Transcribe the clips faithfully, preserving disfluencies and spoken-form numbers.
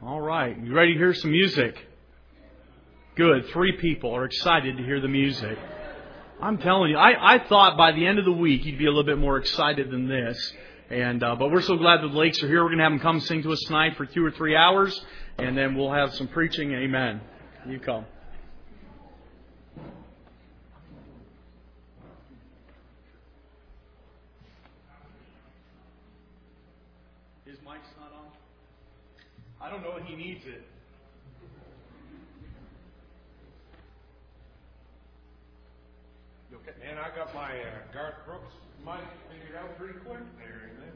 All right. You ready to hear some music? Good. Three people are excited to hear the music. I'm telling you, I, I thought by the end of the week you'd be a little bit more excited than this. And uh, but we're so glad that the Lakes are here. We're going to have them come sing to us tonight for two or three hours. And then we'll have some preaching. Amen. You come. His mic's not on? I don't know if he needs it. Okay. Man, I got my uh, Garth Brooks mic figured out pretty quick there, isn't it?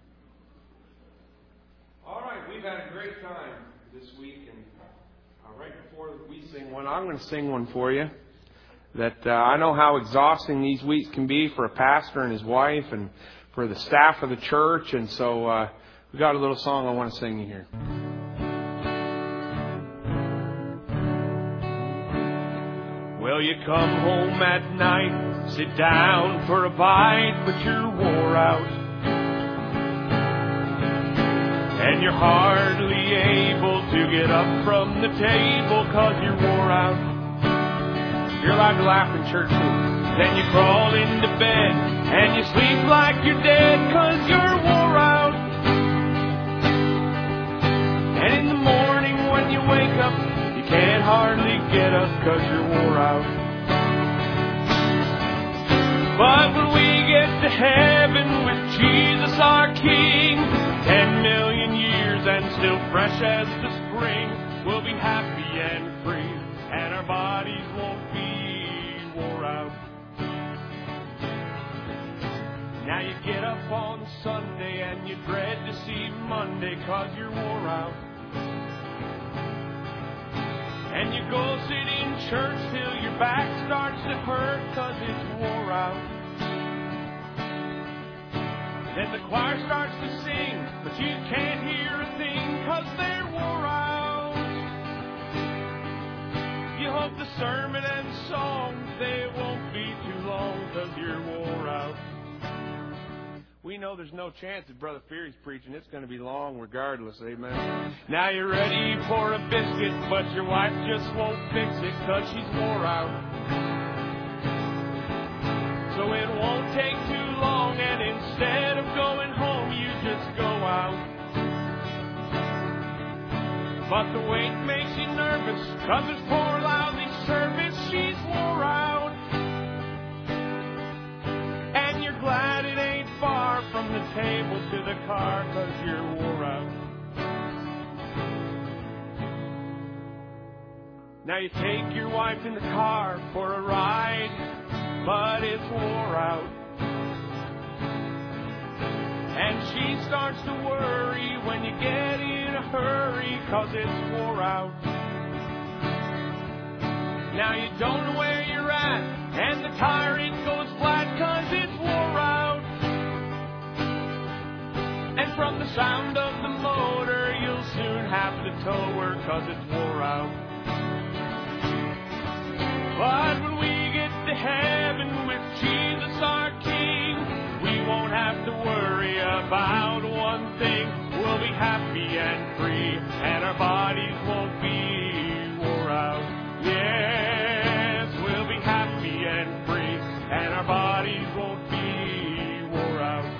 All right, we've had a great time this week, and uh, right before we sing one, I'm going to sing one for you. That uh, I know how exhausting these weeks can be for a pastor and his wife, and for the staff of the church, and so uh, we got a little song I want to sing you here. Well, you come home at night, sit down for a bite, but you're wore out. And you're hardly able to get up from the table cause you're wore out. You're allowed to laugh in church too. Then you crawl into bed and you sleep like you're dead cause you're wore out. And in the morning when you wake up, you can't hardly get up cause you're wore out. But when we get to heaven with Jesus our King, ten million years and still fresh as the spring, we'll be happy and free, and our bodies won't be wore out. Now you get up on Sunday and you dread to see Monday cause you're wore out. And you go sit in church till your back starts to hurt cause it's wore out. Then the choir starts to sing, but you can't hear a thing cause they're wore out. You hope the sermon and songs, they won't be too long cause you're wore out. We know there's no chance that Brother Feary's preaching. It's going to be long regardless, amen. Now you're ready for a biscuit, but your wife just won't fix it cause she's wore out. So it won't take too long, and instead of going home, you just go out. But the wait makes you nervous cause this poor lousy service, she's wore out. And you're glad it ain't far from the table to the car cause you're wore out. Now you take your wife in the car for a ride, but it's wore out. And she starts to worry when you get in a hurry cause it's wore out. Now you don't know where you're at, and the tire it goes flat cause it's wore out. And from the sound of the motor, you'll soon have to tow her cause it's wore out. But when we get to heaven with Jesus our King, we won't have to worry about one thing. We'll be happy and free, and our bodies won't be wore out. Yes, we'll be happy and free, and our bodies won't be wore out.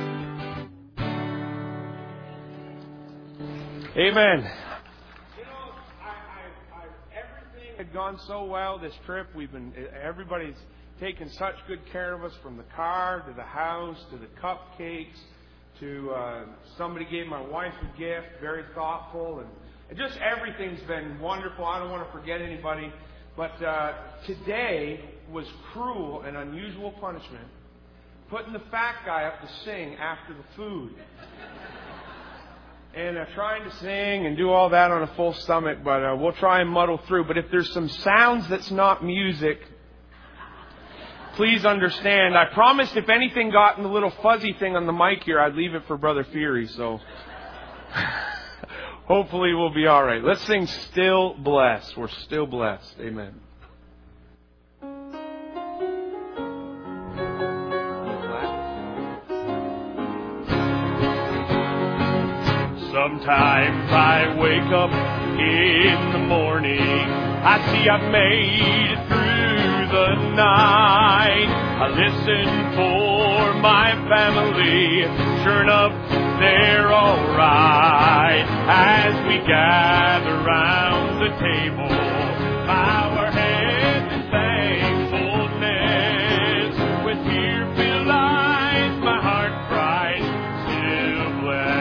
Amen. You know, I, I, I, everything had gone so well this trip. We've been, everybody's taken such good care of us, from the car to the house to the cupcakes to uh, somebody gave my wife a gift, very thoughtful, and, and just everything's been wonderful. I don't want to forget anybody, but uh, today was cruel and unusual punishment, putting the fat guy up to sing after the food. And uh, trying to sing and do all that on a full stomach, but uh, we'll try and muddle through. But if there's some sounds that's not music, please understand. I promised if anything got in the little fuzzy thing on the mic here, I'd leave it for Brother Feary. So hopefully we'll be all right. Let's sing Still Blessed. We're still blessed. Amen. Sometimes I wake up in the morning, I see I've made it through the night. I listen for my family, sure enough, they're alright. As we gather round the table, bow our heads in thankfulness. With tear-filled eyes, my heart cries, still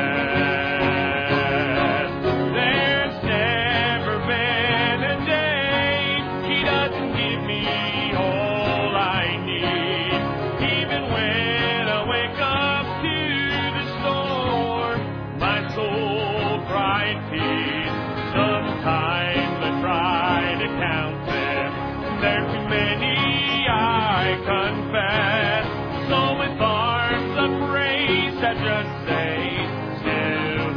blessed. There's never been a day He doesn't give me all I need. Even when I wake up to the storm, my soul cries peace. Sometimes I try to count them, they're too many, I confess. So with arms upraised, I just say, still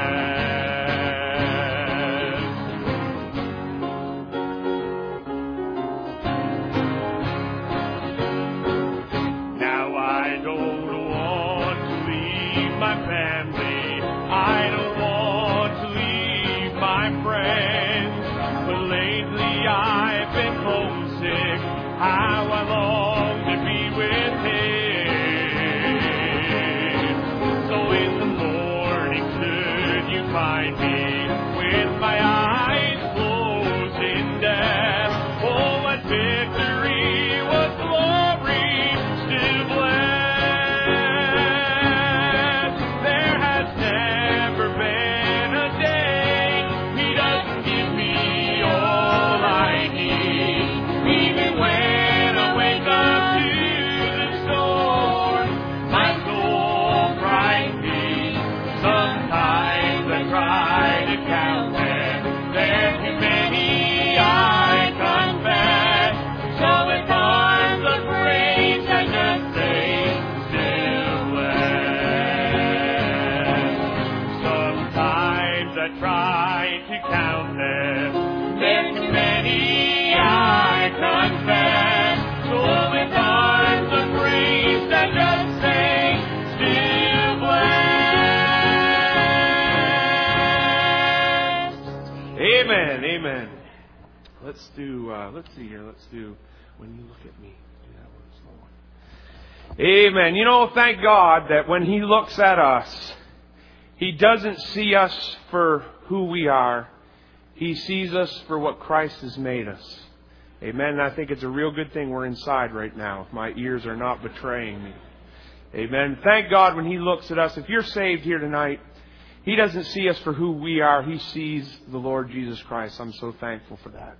blessed. Now I don't want to leave my family, I don't want to leave my friends, but lately I've been homesick. How I long to be with Him. So in the morning, should you find me with my eyes closed in death, oh, what victory, what glory, still blessed. There has never been a day He doesn't give me all I need. Even when I wake up to the storm, my soul cries peace. Sometimes I try to count them, they're too many, I confess. So with arms of praise, I just say, still blessed. Sometimes I try to count them, they're too many, I confess. So with arms of praise, I just say, still blessed. Amen, amen. Let's do, uh, let's see here, let's do, when you look at me, do that one slow. Amen. You know, thank God that when He looks at us, He doesn't see us for who we are. He sees us for what Christ has made us. Amen. And I think it's a real good thing we're inside right now, if my ears are not betraying me. Amen. Thank God when He looks at us. If you're saved here tonight, He doesn't see us for who we are. He sees the Lord Jesus Christ. I'm so thankful for that.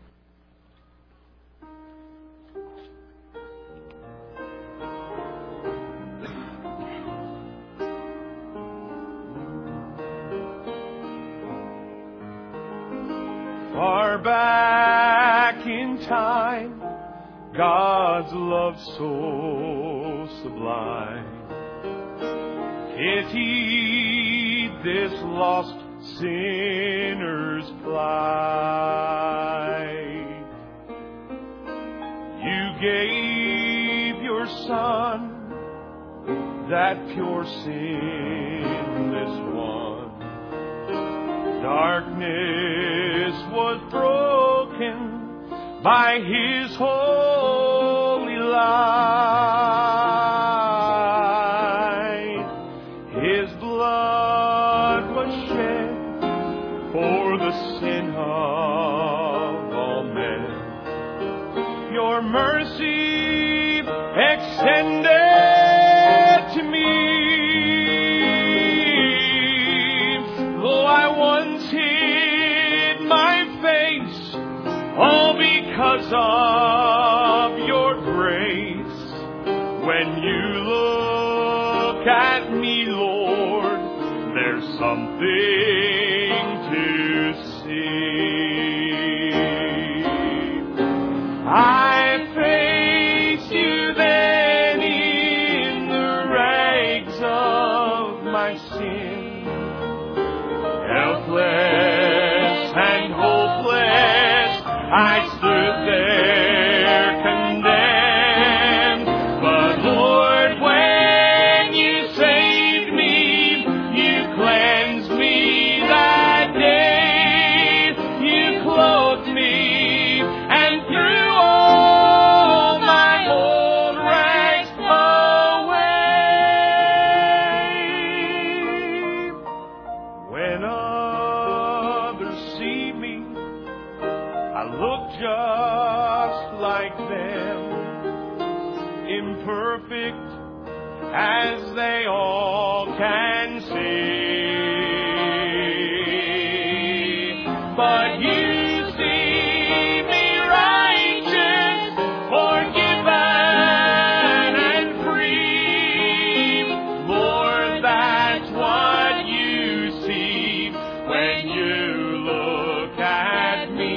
Far back in time, God's love so sublime pitied this lost sinner's plight. You gave your Son, that pure sinless one. Darkness was broken by His holy light. His blood was shed for the sin of all men. Your mercy extended to me. Though I once hid my face, all because of your grace. When you look at me, Lord, there's something to see. I face you then in the rags of my sin, helpless and hopeless, I stood there condemned. But Lord, when you saved me, you cleansed me imperfect as they all can see. But you see me righteous, forgiven and free. Lord, that's what you see when you look at me.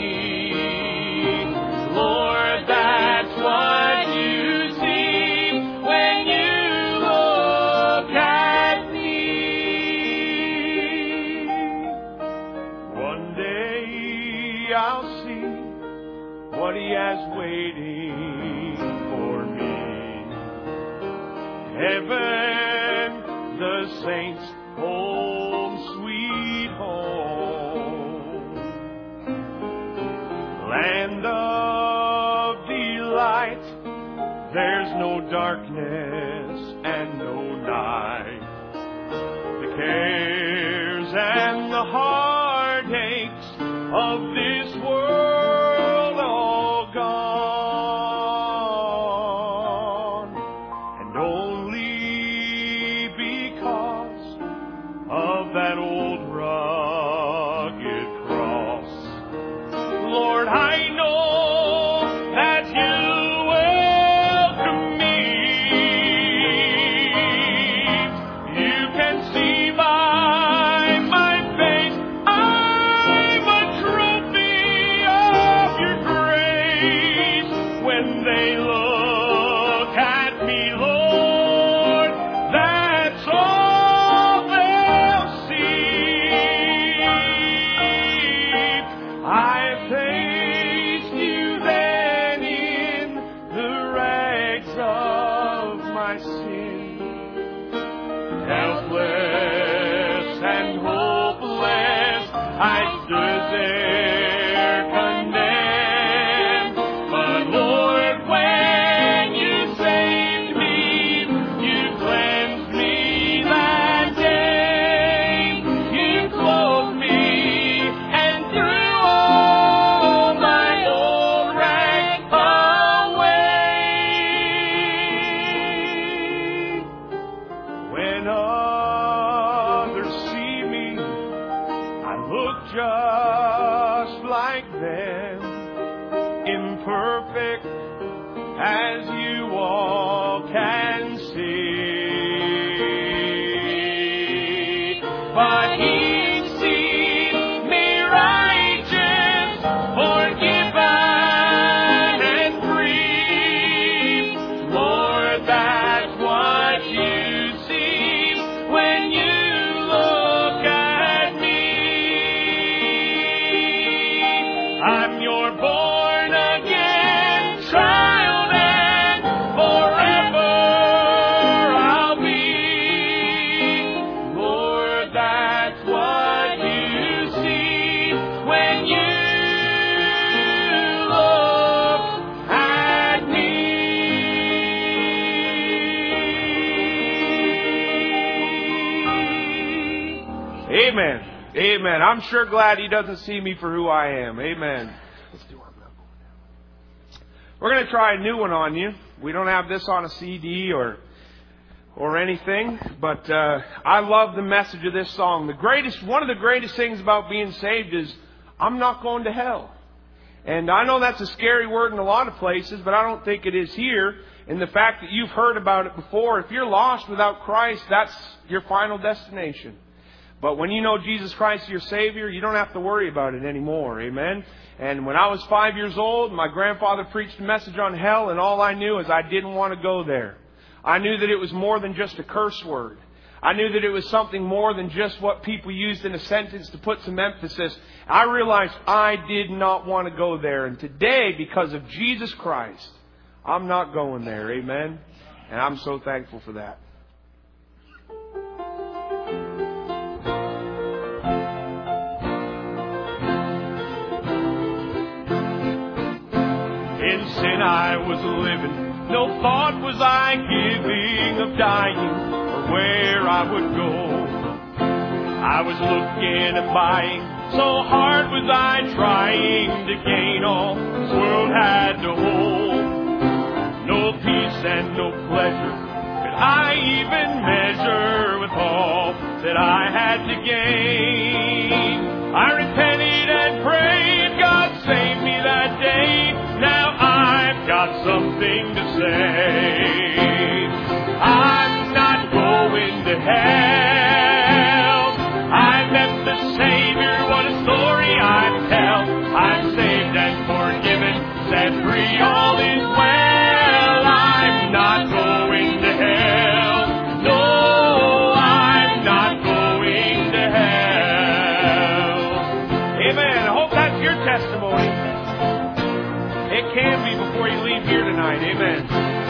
Lord, that's what you see when you look at me. One day I'll see what He has waiting for me. Heaven, the saints' home, sweet home. Land of delight, there's no darkness and no night. The cares and the heartaches of this world all gone, and only because of that old rugged cross. Lord, I know that you welcome me. You can see by my face I'm a trophy of your grace. When they look at me, Lord, that's all they'll see. I faced you then in the rags of my sin, helpless and hopeless, I stood there condemned. But Lord, when you saved me, you cleansed me that day. You clothed me and threw all my old rags away. When others see me, I look just like them, imperfect as you all can see. But He sees me righteous, forgiven and free. Lord, that's what you see when you look at me. I'm your born again child, and forever I'll be. Lord, that's what you see when you look at me. Amen. Amen. I'm sure glad He doesn't see me for who I am. Amen. Let's do our bell. We're going to try a new one on you. We don't have this on a C D or or anything, but uh, I love the message of this song. The greatest, one of the greatest things about being saved is I'm not going to hell. And I know that's a scary word in a lot of places, but I don't think it is here. And the fact that you've heard about it before, if you're lost without Christ, that's your final destination. But when you know Jesus Christ is your Savior, you don't have to worry about it anymore. Amen? And when I was five years old, my grandfather preached a message on hell, and all I knew is I didn't want to go there. I knew that it was more than just a curse word. I knew that it was something more than just what people used in a sentence to put some emphasis. I realized I did not want to go there. And today, because of Jesus Christ, I'm not going there. Amen? And I'm so thankful for that. In sin I was living. No thought was I giving of dying or where I would go. I was looking and buying. So hard was I trying to gain all this world had to hold. No peace and no pleasure could I even measure with all that I had to gain. I repented and prayed, God save me that day. Now I've got something to say. I'm not going to hell. I met the Savior, what a story I tell. I'm saved and forgiven, set free, all is well. I'm not going to hell. No, I'm not going to hell. Amen. I hope that's your testimony. It can be before you leave here tonight. Amen.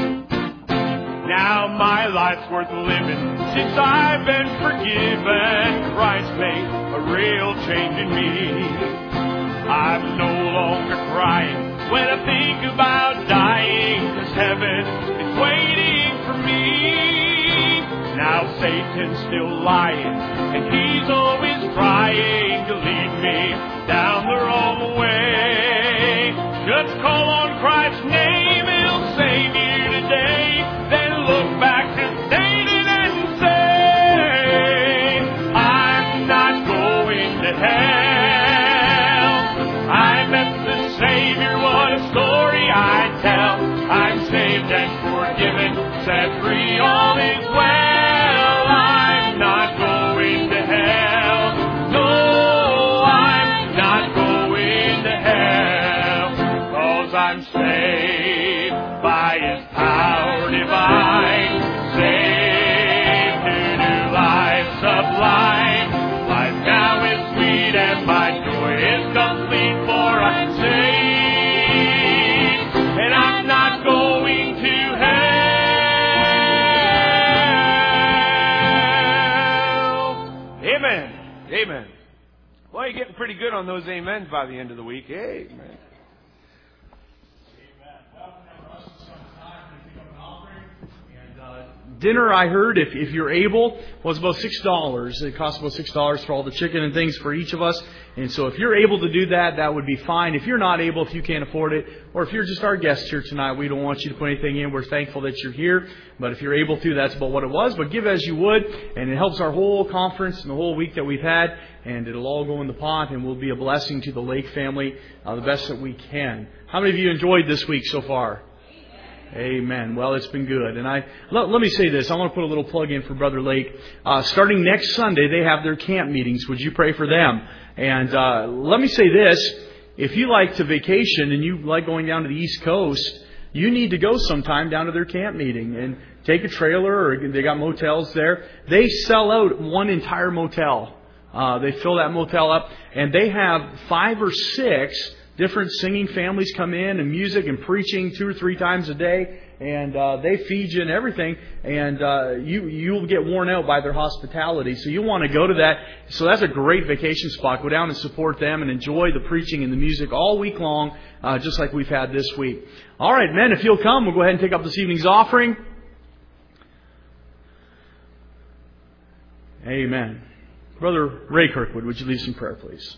Now my life's worth living since I've been forgiven. Christ made a real change in me. I'm no longer crying when I think about dying, 'cause heaven is waiting for me. Now Satan's still lying, and he's always trying to lead me down the wrong way. Just call on Christ's name, he'll save you today. Then look back to Satan and say, I'm not going to hell. I met the Savior, what a story I tell. I'm saved and forgiven, set free, all is well. I'm not going to hell. No, I'm not going to hell. 'Cause I'm saved by His power divine. Saved to new life sublime. Life now is sweet and my joy is complete, for I'm saved and I'm not going to hell. Amen. Amen. Well, you're getting pretty good on those amens by the end of the week. Amen. Dinner, I heard, if, if you're able, was about six dollars. It costs about six dollars for all the chicken and things for each of us. And so if you're able to do that, that would be fine. If you're not able, if you can't afford it, or if you're just our guest here tonight, we don't want you to put anything in. We're thankful that you're here. But if you're able to, that's about what it was. But give as you would, and it helps our whole conference and the whole week that we've had. And it'll all go in the pot, and we'll be a blessing to the Lake family uh, the best that we can. How many of you enjoyed this week so far? Amen. Well, it's been good. And I let, let me say this. I want to put a little plug in for Brother Lake. Uh, starting next Sunday, they have their camp meetings. Would you pray for them? And uh, let me say this. If you like to vacation and you like going down to the East Coast, you need to go sometime down to their camp meeting and take a trailer, or they got motels there. They sell out one entire motel. Uh, they fill that motel up, and they have five or six different singing families come in, and music and preaching two or three times a day, and uh, they feed you and everything, and uh, you you'll get worn out by their hospitality. So you want to go to that. So that's a great vacation spot. Go down and support them and enjoy the preaching and the music all week long, uh, just like we've had this week. All right, men, if you'll come, we'll go ahead and take up this evening's offering. Amen. Brother Ray Kirkwood, would you lead us in prayer, please?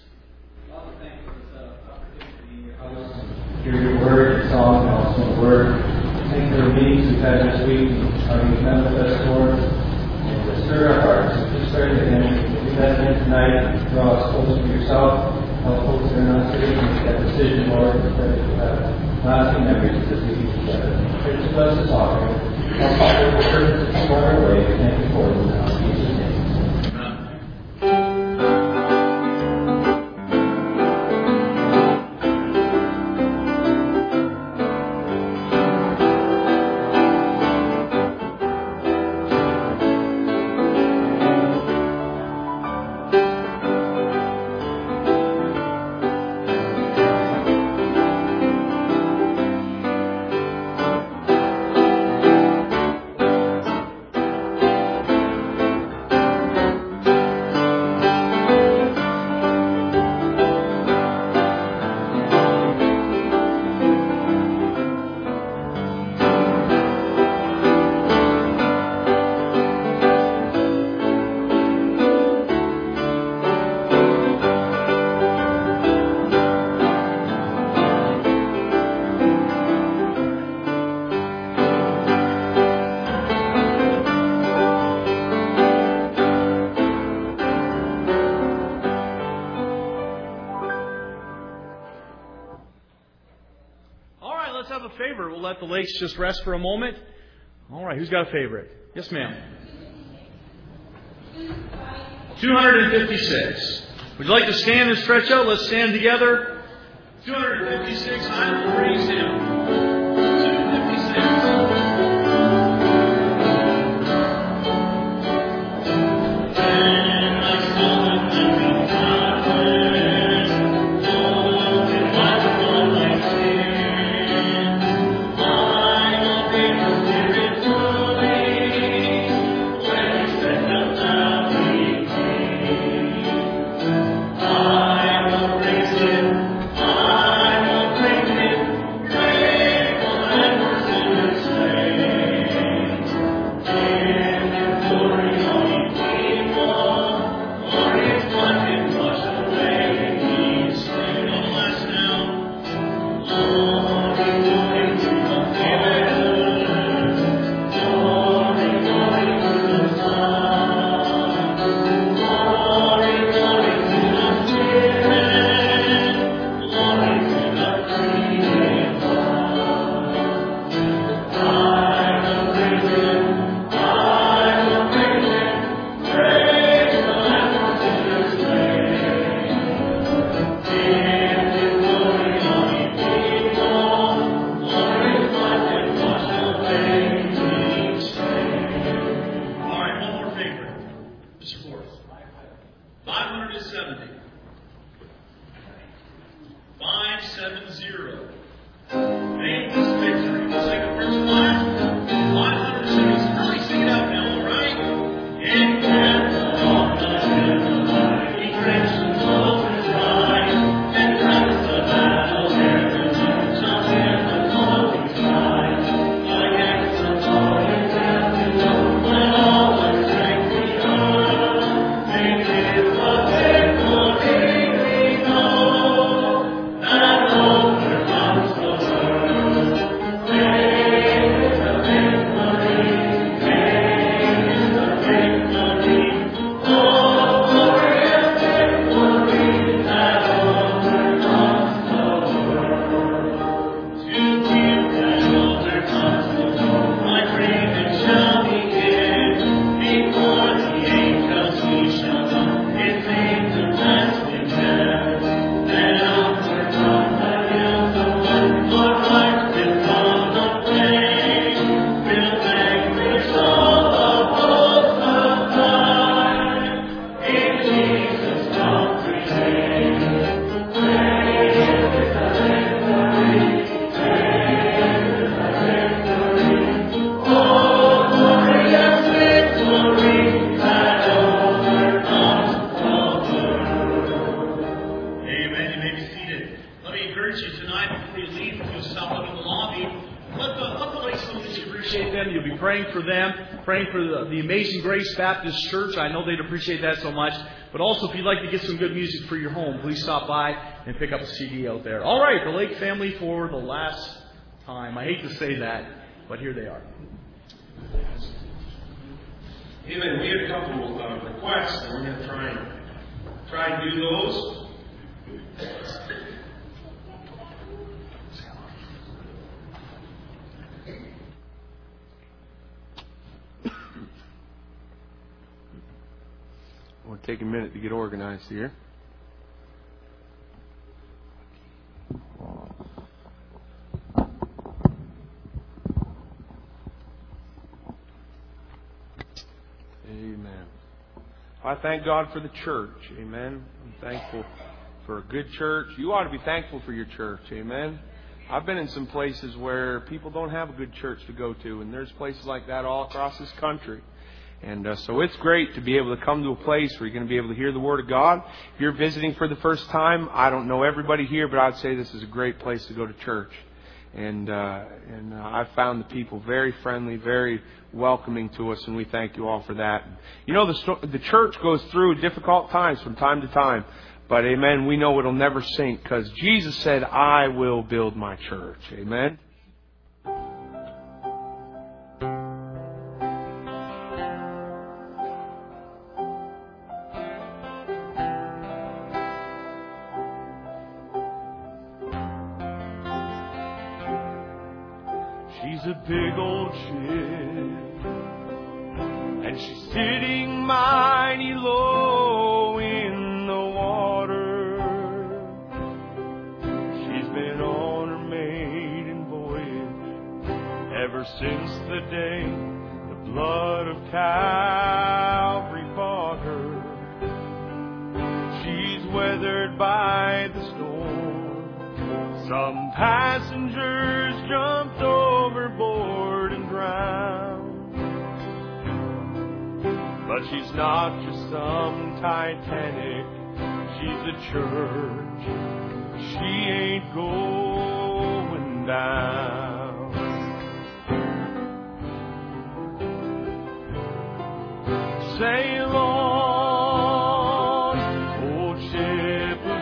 Hear your word, song, and also the word. Thank you for the meetings we've had this week, how you've met with us, Lord, and to stir our hearts. Just pray to Him. If you met Him tonight, draw us closer to yourself. Help folks that are not sitting make that decision, Lord, that we have lasting memories of this week together. Pray to bless this offering. Help us to purpose to come our way. Thank you for it now. In Jesus' name. favorite? We'll let the lakes just rest for a moment. All right, who's got a favorite? Yes, ma'am. two fifty-six. Would you like to stand and stretch out? Let's stand together. two fifty-six, I will praise Him. two fifty-six. The Amazing Grace Baptist Church. I know they'd appreciate that so much. But also, if you'd like to get some good music for your home, please stop by and pick up a C D out there. All right, the Lake family for the last time. I hate to say that, but here they are. Amen. We had a couple of uh, requests, and we're going to try and try and do those. We'll take a minute to get organized here. Amen. I thank God for the church. Amen. I'm thankful for a good church. You ought to be thankful for your church. Amen. I've been in some places where people don't have a good church to go to, and there's places like that all across this country. And uh, so it's great to be able to come to a place where you're going to be able to hear the Word of God. If you're visiting for the first time, I don't know everybody here, but I'd say this is a great place to go to church. And uh, and uh, I've found the people very friendly, very welcoming to us, and we thank you all for that. You know, the, the church goes through difficult times from time to time, but amen, we know it'll never sink because Jesus said, I will build my church. Amen. a big old ship, and she's sitting mighty low in the water. She's been on her maiden voyage ever since the day the blood of Calvary bought her. She's weathered by the storm. Some passengers jumped overboard and drowned. But she's not just some Titanic, she's a church. She ain't going down. Sail on, old ship of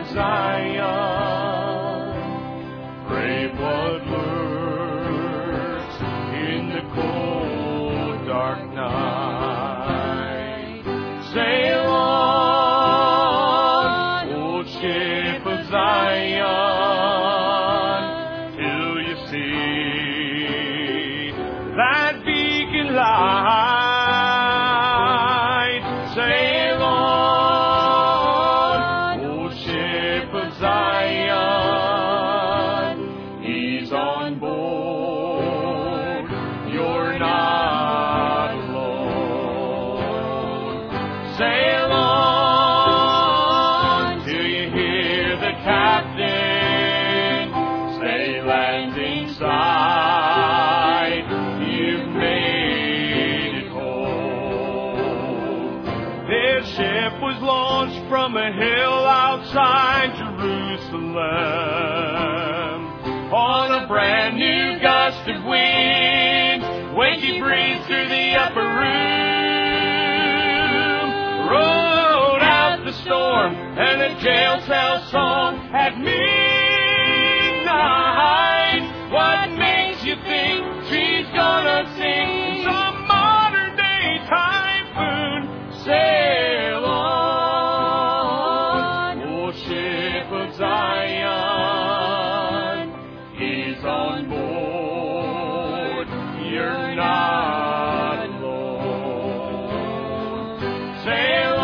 Zion, brave what lurks in the cold dark night. Sail on, old ship of Zion, till you see that beacon light. Sail on, old ship of Zion, he's on board, you're not alone. Sail on till you hear the captain say, landing side, you've made it home. This ship was launched from a hill outside Jerusalem on a brand new gust of wind when she breathed through the upper room. Rode out the storm and a jail cell song at midnight. What makes you think she's gonna sing some modern day typhoon? Sail on, old ship of Zion, he's on board, you're not alone. Sail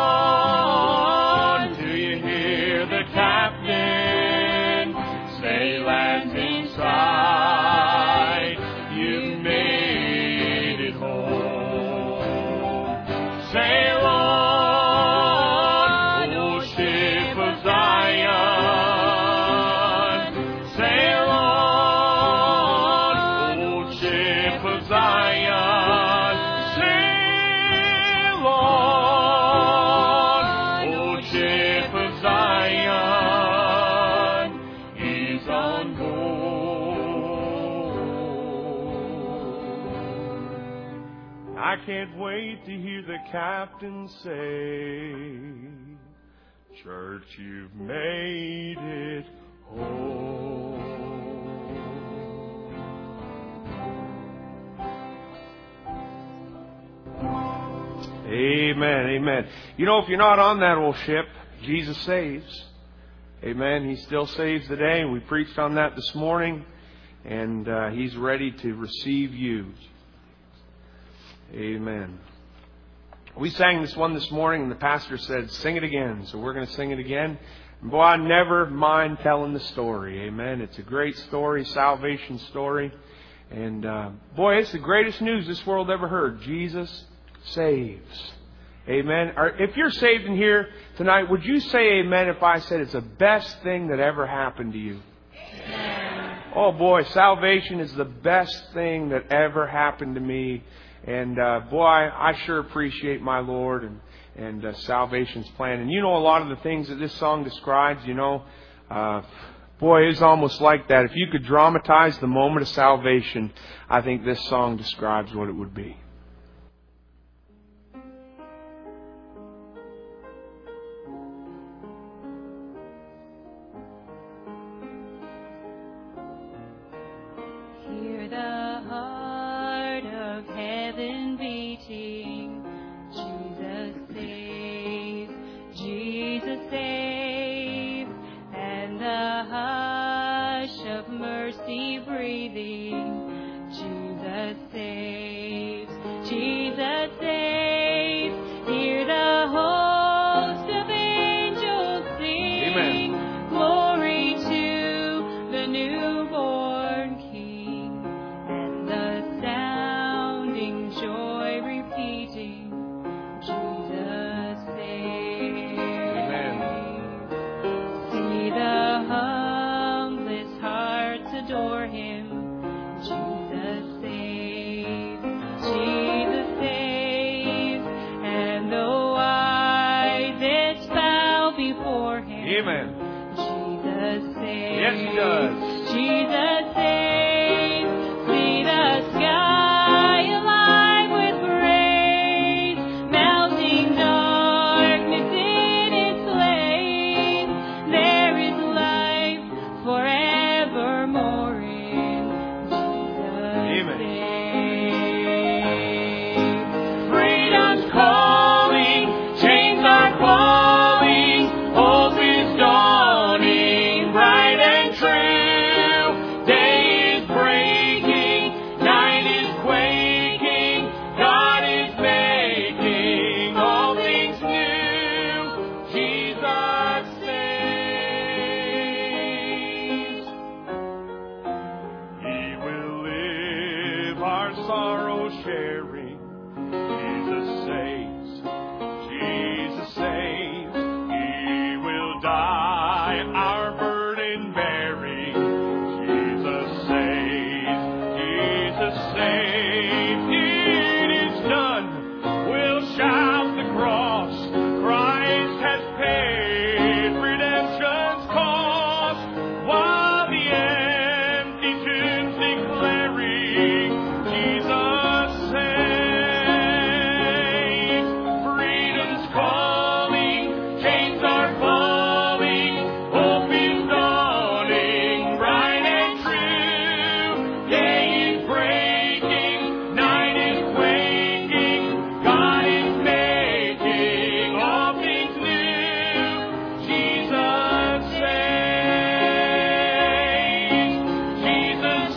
on till you hear the captain say, landing side, you've made it home. Sail on, old ship of Zion. Sail on, old ship of Zion. Sail on, old ship of Zion, he's on board. I can't wait to hear the captain say, church, you've made it home. Amen, amen. You know, if you're not on that old ship, Jesus saves. Amen. He still saves today, and we preached on that this morning, and uh, He's ready to receive you. Amen. We sang this one this morning, and the pastor said, sing it again. So we're going to sing it again. And boy, I never mind telling the story. Amen. It's a great story, salvation story. And uh, boy, it's the greatest news this world ever heard. Jesus saves. Amen. If you're saved in here tonight, would you say amen if I said it's the best thing that ever happened to you? Amen. Oh boy, salvation is the best thing that ever happened to me. And uh, boy, I sure appreciate my Lord and, and uh, salvation's plan. And you know a lot of the things that this song describes, you know, uh, boy, it's almost like that. If you could dramatize the moment of salvation, I think this song describes what it would be. Hear the heart of heaven beating. Jesus saves, Jesus saves, and the hush of mercy breathing. Jesus Amen. Jesus saves. Yes, He does. Jesus saves. See the sky alive with praise, melting darkness in its flames. There is life forevermore in Jesus. Amen. Saves. Freedom's calling, chains are falling, hope is dawning, bright and true. Day is breaking, night is quaking, God is making all things new. Jesus saves. He will live our sorrow sharing. Jesus saves. Jesus saves. He will die our burden bearing. Jesus saves. Jesus saves. It is done. We'll shout the cross. Christ has paid redemption's cost. While the empty tombs declaring Jesus saves. Freedom's calling, chains are falling, hope is dawning, bright and true. Day is breaking, night is quaking, God is making all things new. Jesus saves. Jesus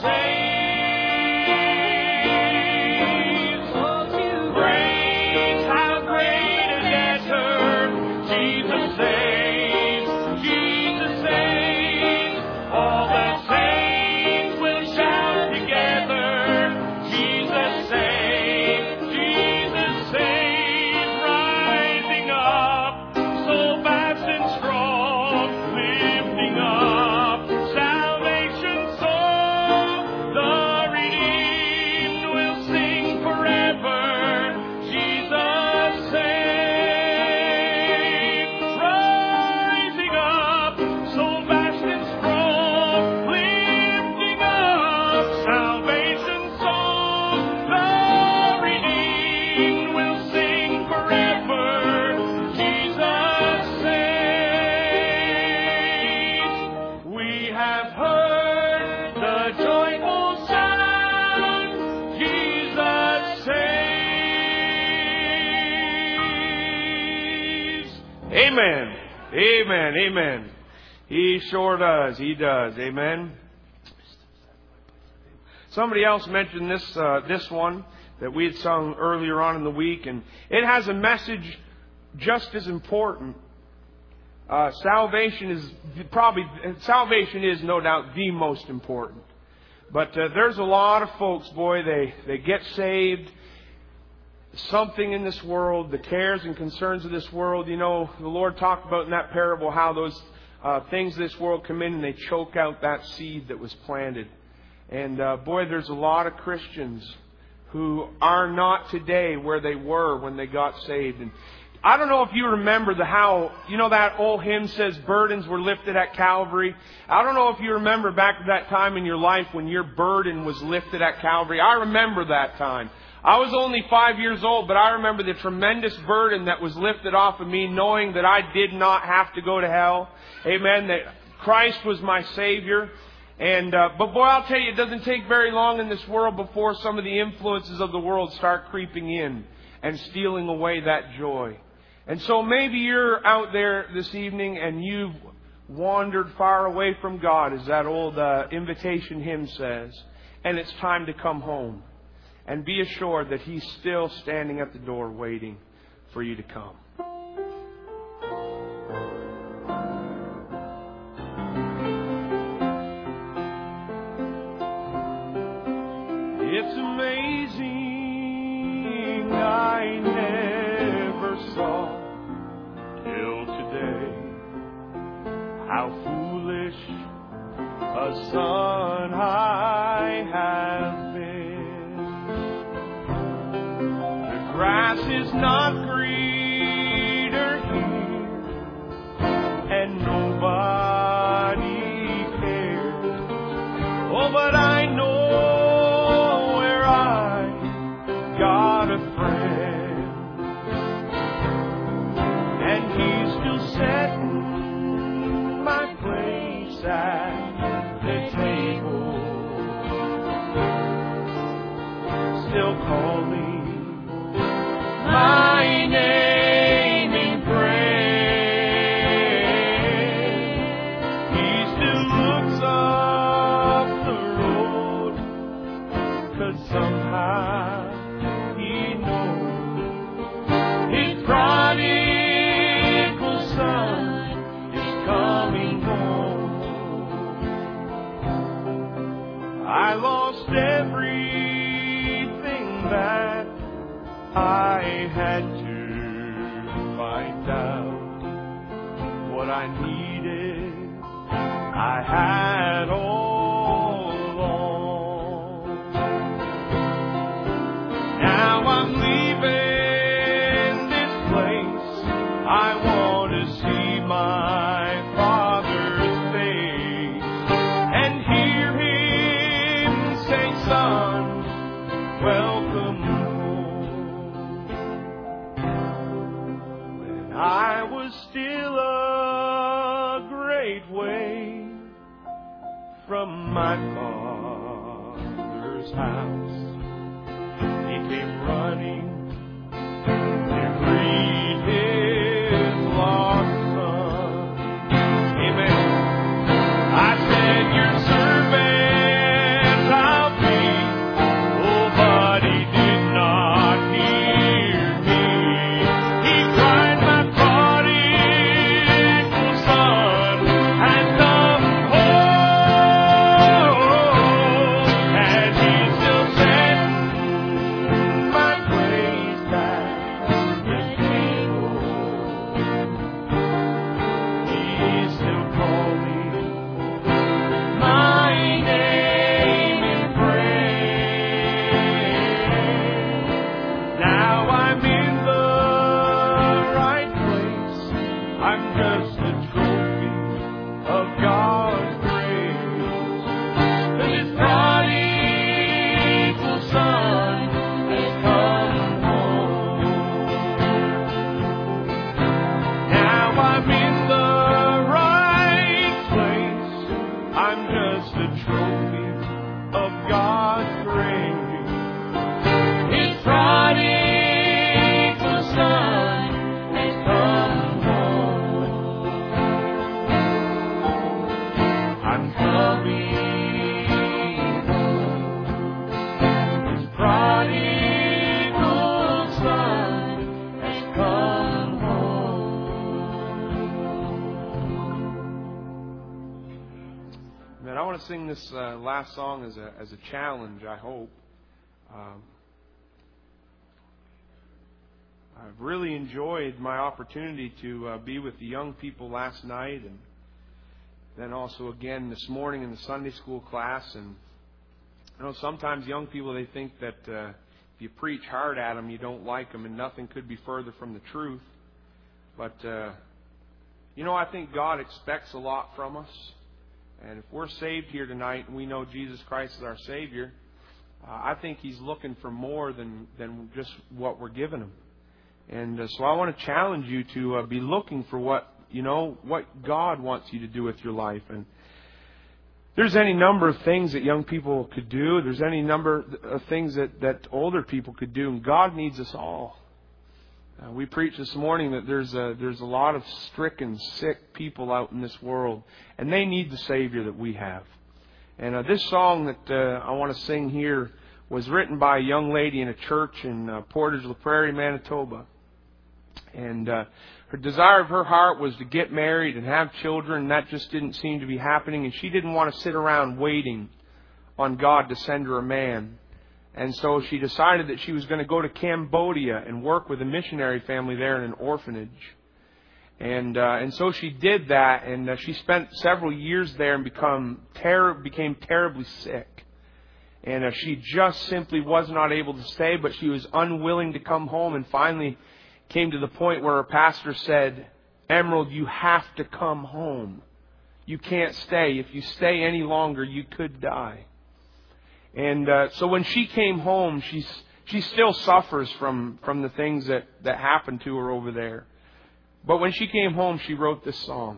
saves. Oh, to Praise how great a debtor Jesus saves. Jesus saves. All the saints will shout together. Jesus saves. Jesus saves. Rising up, so vast and strong, lifting up salvation's song. The redeemed will sing forever. Jesus saves. Rising up, so vast and strong, lifting up salvation's song. The redeemed will sing forever. Jesus saves. We have heard the joyful sound. Jesus saves. Amen. Amen. Amen. He sure does. He does. Amen. Somebody else mentioned this uh, this one that we had sung earlier on in the week, and it has a message just as important. Uh, salvation is probably salvation is no doubt the most important. But uh, there's a lot of folks, boy, they they get saved. Something in this world, the cares and concerns of this world, you know, the Lord talked about in that parable how those uh, things of this world come in and they choke out that seed that was planted. And uh, boy, there's a lot of Christians who are not today where they were when they got saved. And I don't know if you remember the how, you know, that old hymn says burdens were lifted at Calvary. I don't know if you remember back to that time in your life when your burden was lifted at Calvary. I remember that time. I was only five years old, but I remember the tremendous burden that was lifted off of me, knowing that I did not have to go to hell. Amen. That Christ was my Savior. And uh, but boy, I'll tell you, it doesn't take very long in this world before some of the influences of the world start creeping in and stealing away that joy. And so maybe you're out there this evening and you've wandered far away from God, as that old uh, invitation hymn says, and it's time to come home. And be assured that He's still standing at the door waiting for you to come. It's amazing I never saw till today how foolish a son I have been. The grass is not greener here, and no I needed, I had all along. Now I'm leaving this place. I want to see my Father's face and hear Him say, "Son, welcome home." When I was still a great way from my Father's house, He came running to greet His lost son. Amen. I said, "Your servant I'll be." Oh, but He did not hear me. He cried, "My prodigal son has come home." And He still sends my praise back His people. He still calls me my name in praise. Now I'm in the right place. I'm just a trophy of God's grace. 'Cause His prodigal son has come home. Now I'm in the right place. I'm just a trophy of God's grace. His prodigal son has come home. I'm coming home. His prodigal son has come home. Man, I want to sing this uh, last song as a as a challenge, I hope. Um, I've really enjoyed my opportunity to uh, be with the young people last night, and then also again this morning in the Sunday school class. And you know, sometimes young people, they think that uh, if you preach hard at them, you don't like them, and nothing could be further from the truth. But uh, you know, I think God expects a lot from us. And if we're saved here tonight and we know Jesus Christ is our Savior, uh, I think He's looking for more than, than just what we're giving Him. And uh, so I want to challenge you to uh, be looking for what, you know, what God wants you to do with your life. And there's any number of things that young people could do. There's any number of things that, that older people could do. And God needs us all. Uh, we preached this morning that there's a, there's a lot of stricken, sick people out in this world, and they need the Savior that we have. And uh, this song that uh, I want to sing here was written by a young lady in a church in uh, Portage La Prairie, Manitoba. And uh, her desire of her heart was to get married and have children, and that just didn't seem to be happening. And she didn't want to sit around waiting on God to send her a man. And so she decided that she was going to go to Cambodia and work with a missionary family there in an orphanage. And uh, and so she did that, and uh, she spent several years there and become ter- became terribly sick. And uh, she just simply was not able to stay, but she was unwilling to come home, and finally came to the point where her pastor said, "Emerald, you have to come home. You can't stay. If you stay any longer, you could die." And uh, so when she came home, she's, she still suffers from, from the things that, that happened to her over there. But when she came home, she wrote this song.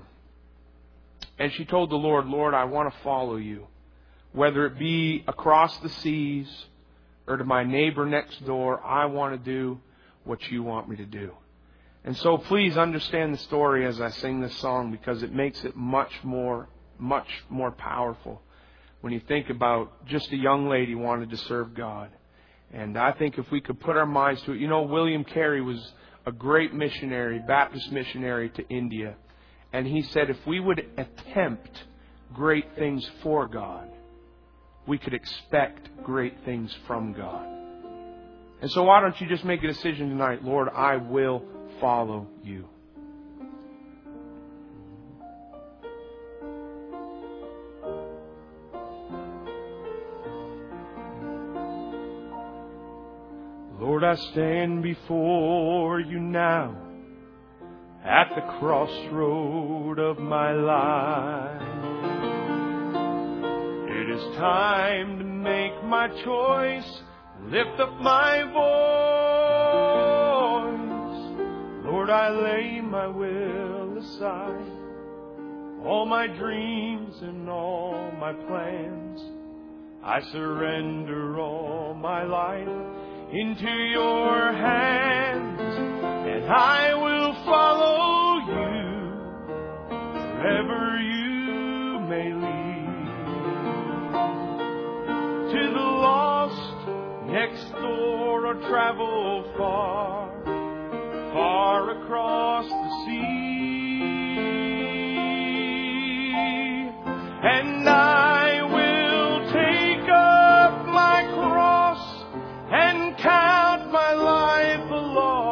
And she told the Lord, "Lord, I want to follow you. Whether it be across the seas or to my neighbor next door, I want to do what you want me to do." And so please understand the story as I sing this song, because it makes it much more, much more powerful when you think about just a young lady wanted to serve God. And I think if we could put our minds to it, you know, William Carey was a great missionary, Baptist missionary to India. And he said if we would attempt great things for God, we could expect great things from God. And so why don't you just make a decision tonight? Lord, I will follow you. I stand before you now at the crossroad of my life. It is time to make my choice, lift up my voice. Lord, I lay my will aside, all my dreams and all my plans. I surrender all my life into your hands, and I will follow you wherever you may lead. To the lost next door, or travel far, far across the sea, and I will take up my cross and count my life a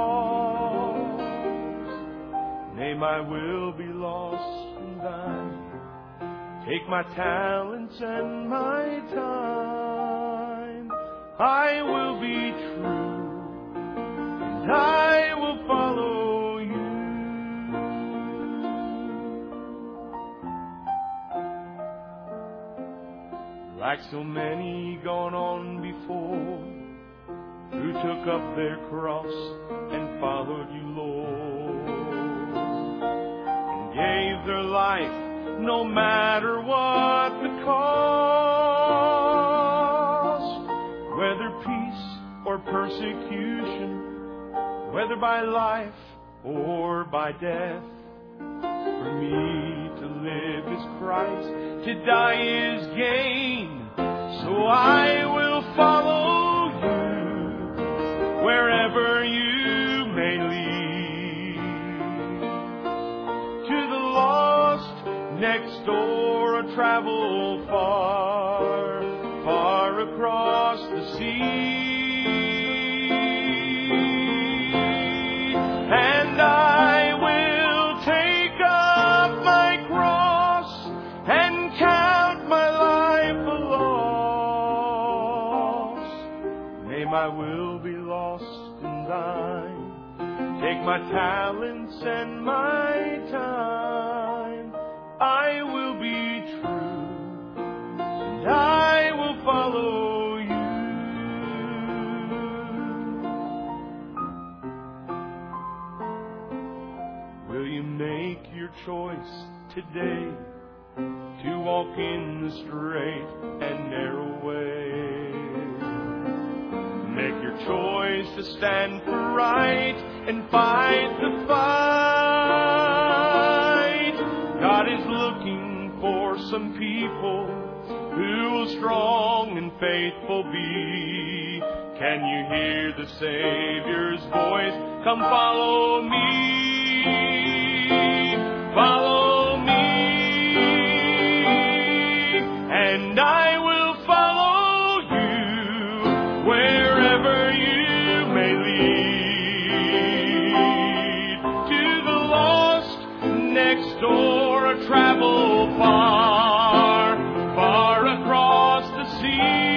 loss. Nay, my will be lost in thine. Take my talents and my time. I will be true, and I will follow you. Like so many gone on before, who took up their cross and followed you, Lord, and gave their life no matter what the cost, whether peace or persecution, whether by life or by death. For me to live is Christ, to die is gain, so I will follow you wherever you may lead. To the lost next door, or travel far, far across the sea, and I will take up my cross and count my life a loss. May my will be lost in thine. Take my talents and my time. I will be true, and I will follow you. Will you make your choice today to walk in the straight and narrow way? Make your choice to stand for right and fight the fight. God is looking for some people who will strong and faithful be. Can you hear the Savior's voice? Come follow me. Follow me. And I will follow you wherever you may lead. To the lost next door, or travel far, far across the sea,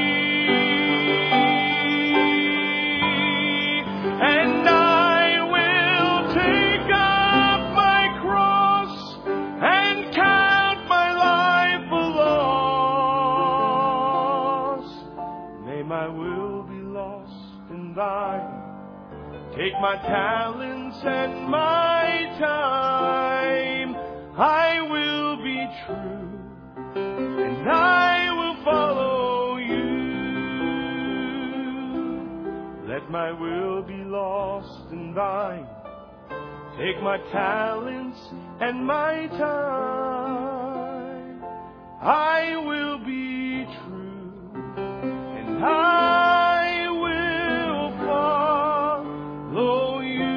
and I will take up my cross and count my life a loss. May my will be lost in thine. Take my talents and my time. I will be true, and I will follow you. Let my will be lost in thine. Take my talents and my time. I will be true, and I will follow you.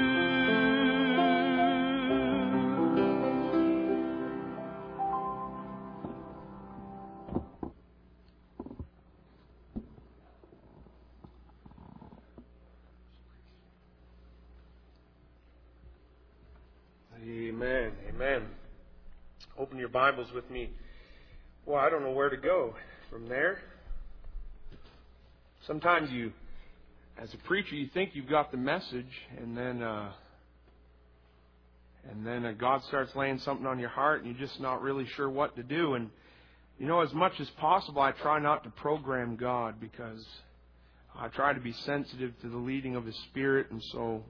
Amen. Amen. Open your Bibles with me. Well, I don't know where to go from there. Sometimes you as a preacher, you think you've got the message, and then uh, and then uh, God starts laying something on your heart, and you're just not really sure what to do. And you know, as much as possible, I try not to program God, because I try to be sensitive to the leading of His Spirit. And so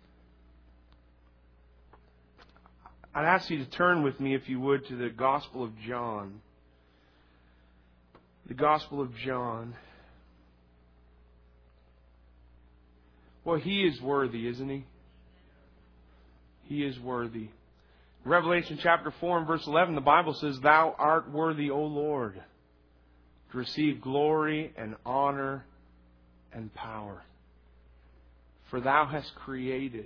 I'd ask you to turn with me, if you would, to the Gospel of John. The Gospel of John. Well, He is worthy, isn't He? He is worthy. Revelation chapter four and verse eleven, the Bible says, "Thou art worthy, O Lord, to receive glory and honor and power. For Thou hast created."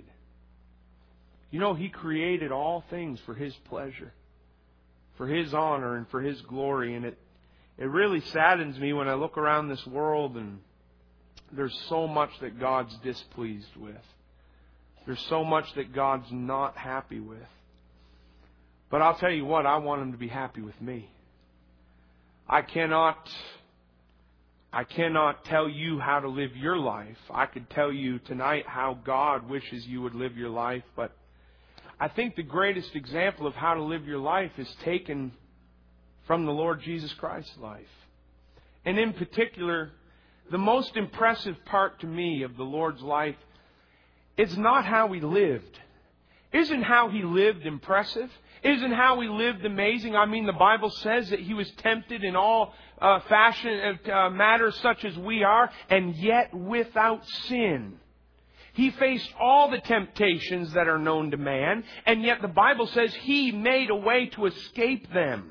You know, He created all things for His pleasure, for His honor and for His glory. And it, it really saddens me when I look around this world and there's so much that God's displeased with. There's so much that God's not happy with. But I'll tell you what, I want Him to be happy with me. I cannot, I cannot tell you how to live your life. I could tell you tonight how God wishes you would live your life, but I think the greatest example of how to live your life is taken from the Lord Jesus Christ's life. And in particular, the most impressive part to me of the Lord's life is not how He lived. Isn't how He lived impressive? Isn't how He lived amazing? I mean, the Bible says that He was tempted in all uh, fashion uh, matters such as we are, and yet without sin. He faced all the temptations that are known to man, and yet the Bible says He made a way to escape them.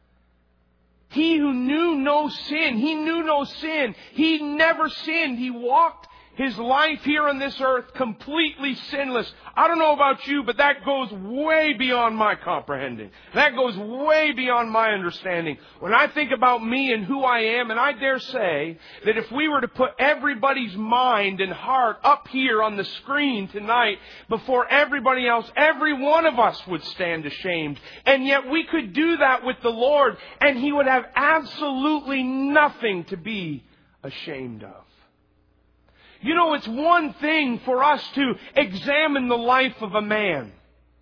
He who knew no sin, He knew no sin. He never sinned. He walked His life here on this earth completely sinless. I don't know about you, but that goes way beyond my comprehending. That goes way beyond my understanding. When I think about me and who I am, and I dare say that if we were to put everybody's mind and heart up here on the screen tonight before everybody else, every one of us would stand ashamed. And yet we could do that with the Lord, and He would have absolutely nothing to be ashamed of. You know, it's one thing for us to examine the life of a man.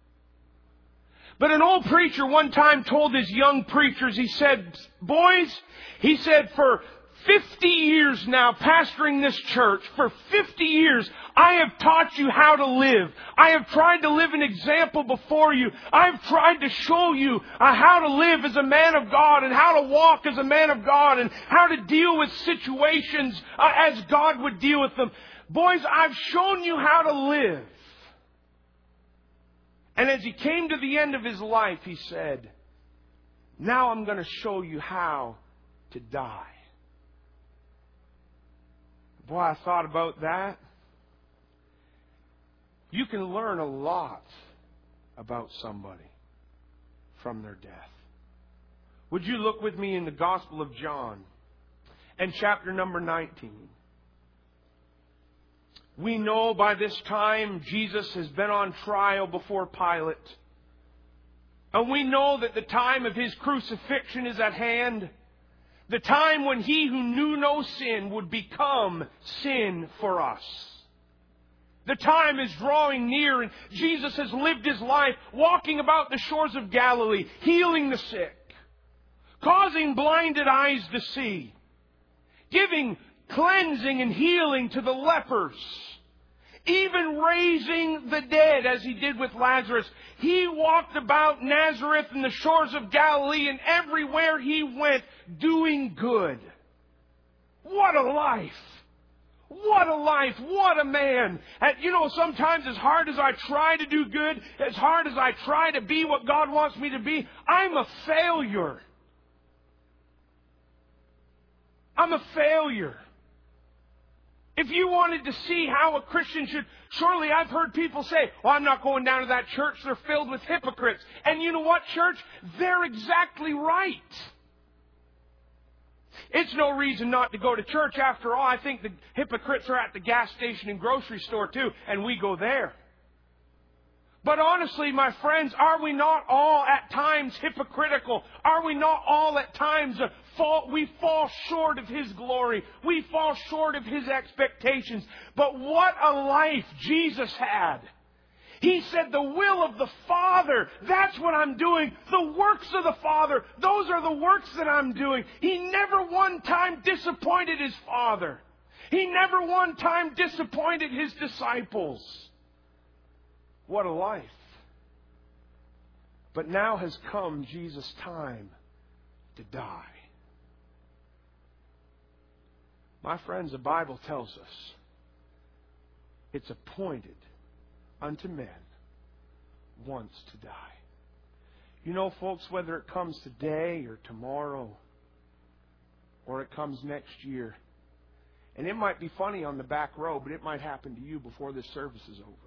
But an old preacher one time told his young preachers, he said, "Boys," he said, "for fifty years now pastoring this church, for fifty years, I have taught you how to live. I have tried to live an example before you. I've tried to show you uh, how to live as a man of God, and how to walk as a man of God, and how to deal with situations uh, as God would deal with them. Boys, I've shown you how to live." And as he came to the end of his life, he said, "Now I'm going to show you how to die." Boy, I thought about that. You can learn a lot about somebody from their death. Would you look with me in the Gospel of John and chapter number nineteen? We know by this time Jesus has been on trial before Pilate. And we know that the time of His crucifixion is at hand. The time when He who knew no sin would become sin for us. The time is drawing near, and Jesus has lived His life walking about the shores of Galilee, healing the sick, causing blinded eyes to see, giving cleansing and healing to the lepers, even raising the dead as He did with Lazarus. He walked about Nazareth and the shores of Galilee, and everywhere He went doing good. What a life! What a life! What a man! And you know, sometimes as hard as I try to do good, as hard as I try to be what God wants me to be, I'm a failure. I'm a failure. If you wanted to see how a Christian should, surely I've heard people say, "Oh, I'm not going down to that church. They're filled with hypocrites." And you know what, church? They're exactly right. It's no reason not to go to church. After all, I think the hypocrites are at the gas station and grocery store too, and we go there. But honestly, my friends, are we not all at times hypocritical? Are we not all at times uh, fall, we fall short of His glory? We fall short of His expectations. But what a life Jesus had. He said, the will of the Father, that's what I'm doing. The works of the Father, those are the works that I'm doing. He never one time disappointed His Father. He never one time disappointed His disciples. What a life. But now has come Jesus' time to die. My friends, the Bible tells us it's appointed unto men once to die. You know, folks, whether it comes today or tomorrow or it comes next year, and it might be funny on the back row, but it might happen to you before this service is over.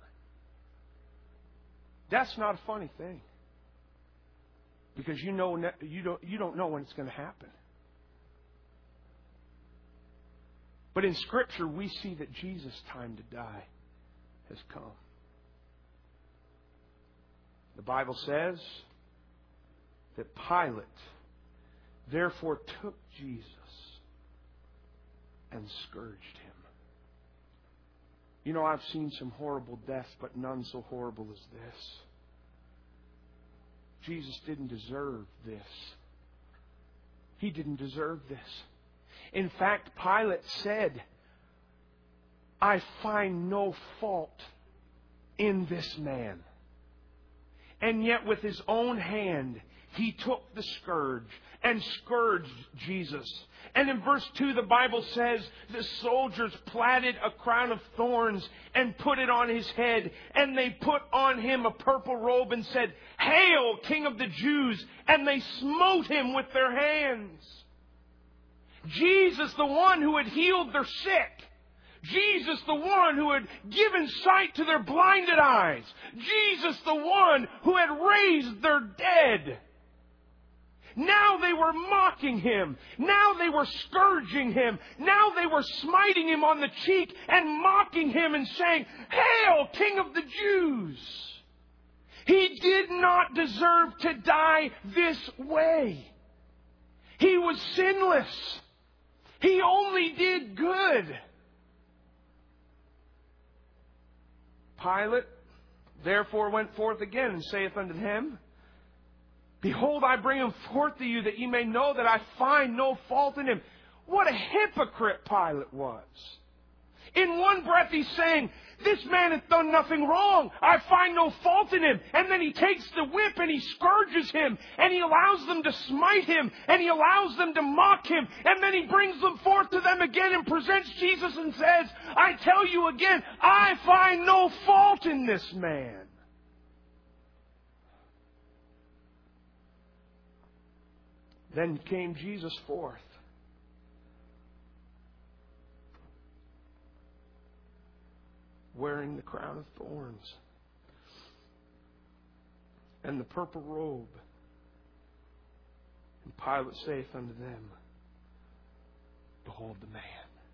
That's not a funny thing. Because you know you don't you don't know when it's going to happen. But in Scripture we see that Jesus' time to die has come. The Bible says that Pilate therefore took Jesus and scourged him. You know, I've seen some horrible deaths, but none so horrible as this. Jesus didn't deserve this. He didn't deserve this. In fact, Pilate said, I find no fault in this man. And yet with His own hand, He took the scourge and scourged Jesus. And in verse two, the Bible says the soldiers plaited a crown of thorns and put it on His head. And they put on Him a purple robe and said, Hail, King of the Jews! And they smote Him with their hands. Jesus, the one who had healed their sick. Jesus, the one who had given sight to their blinded eyes. Jesus, the one who had raised their dead. Now they were mocking Him. Now they were scourging Him. Now they were smiting Him on the cheek and mocking Him and saying, Hail, King of the Jews! He did not deserve to die this way. He was sinless. He only did good. Pilate therefore went forth again and saith unto them, Behold, I bring him forth to you, that ye may know that I find no fault in him. What a hypocrite Pilate was. In one breath he's saying, this man hath done nothing wrong. I find no fault in him. And then he takes the whip and he scourges him. And he allows them to smite him. And he allows them to mock him. And then he brings them forth to them again and presents Jesus and says, I tell you again, I find no fault in this man. Then came Jesus forth. Wearing the crown of thorns and the purple robe. And Pilate saith unto them, Behold the man.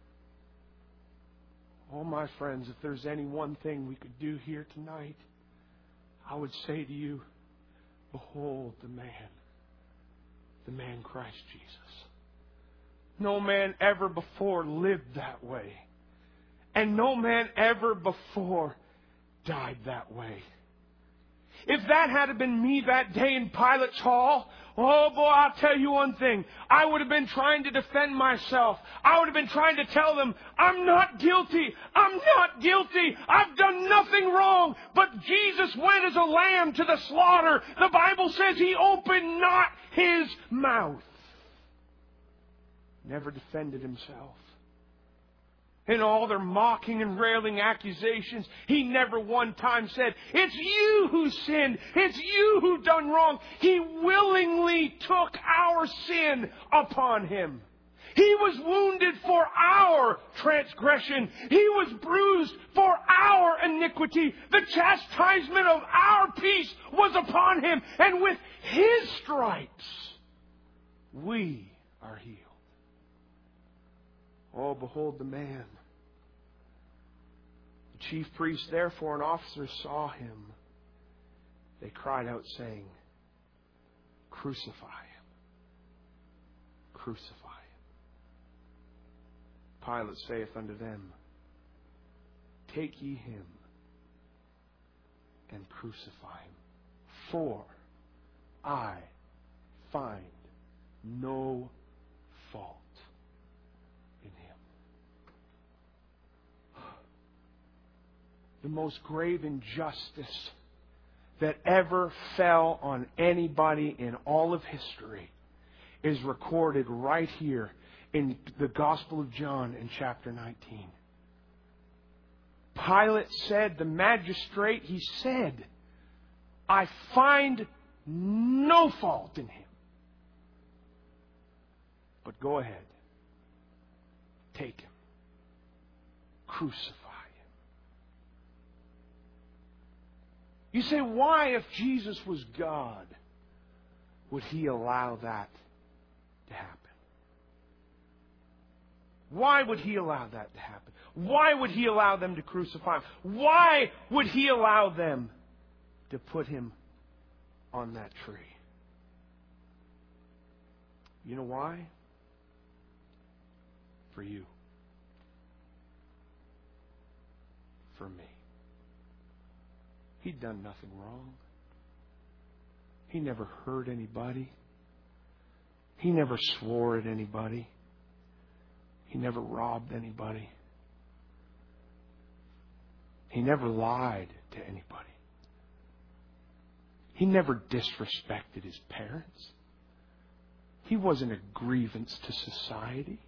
Oh, my friends, if there's any one thing we could do here tonight, I would say to you, Behold the man. The man Christ Jesus. No man ever before lived that way. And no man ever before died that way. If that had been me that day in Pilate's hall, oh boy, I'll tell you one thing. I would have been trying to defend myself. I would have been trying to tell them, I'm not guilty. I'm not guilty. I've done nothing wrong. But Jesus went as a lamb to the slaughter. The Bible says He opened not His mouth. Never defended Himself. In all their mocking and railing accusations, He never one time said, it's you who sinned. It's you who done wrong. He willingly took our sin upon Him. He was wounded for our transgression. He was bruised for our iniquity. The chastisement of our peace was upon Him. And with His stripes, we are healed. Oh, behold the man. The chief priests, therefore, and officers saw Him they cried out, saying, Crucify him. Crucify him. Pilate saith unto them, Take ye him, and crucify him. For I find no fault in him. The most grave injustice that ever fell on anybody in all of history is recorded right here in the Gospel of John in chapter nineteen. Pilate said, the magistrate, he said, I find no fault in him. But go ahead. Take him. Crucify him. You say, why, if Jesus was God, would He allow that to happen? Why would He allow that to happen? Why would He allow them to crucify Him? Why would He allow them to put Him on that tree? You know why? For you. For me. He'd done nothing wrong. He never hurt anybody. He never swore at anybody. He never robbed anybody. He never lied to anybody. He never disrespected his parents. He wasn't a grievance to society.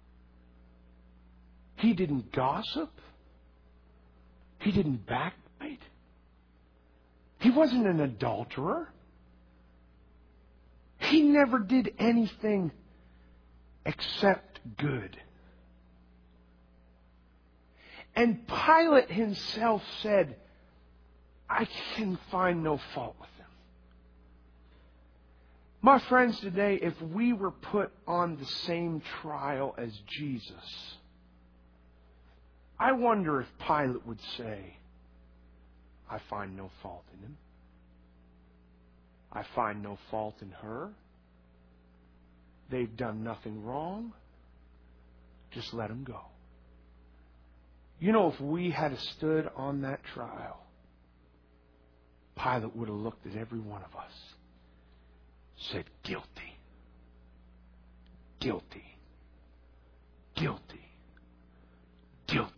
He didn't gossip. He didn't backbite. He wasn't an adulterer. He never did anything except good. And Pilate himself said, I can find no fault with him. My friends, today, if we were put on the same trial as Jesus, I wonder if Pilate would say, I find no fault in him. I find no fault in her. They've done nothing wrong. Just let them go. You know, if we had stood on that trial, Pilate would have looked at every one of us, said, guilty, guilty, guilty, guilty.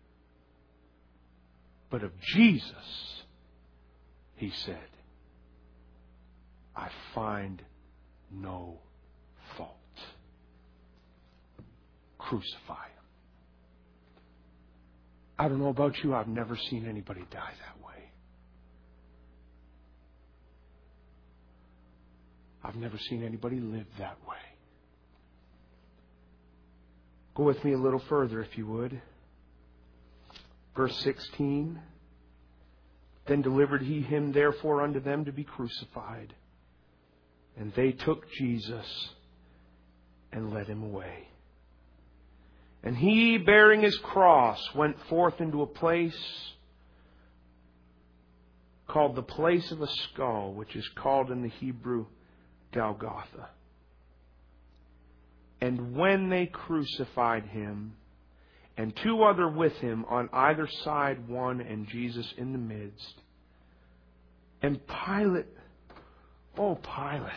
But of Jesus, he said, I find no fault. Crucify him. I don't know about you, I've never seen anybody die that way. I've never seen anybody live that way. Go with me a little further, if you would. Verse sixteen. Then delivered he him therefore unto them to be crucified. And they took Jesus and led him away. And he, bearing his cross, went forth into a place called the place of a skull, which is called in the Hebrew Golgotha. And when they crucified him, and two other with him on either side one, and Jesus in the midst, and Pilate, oh Pilate,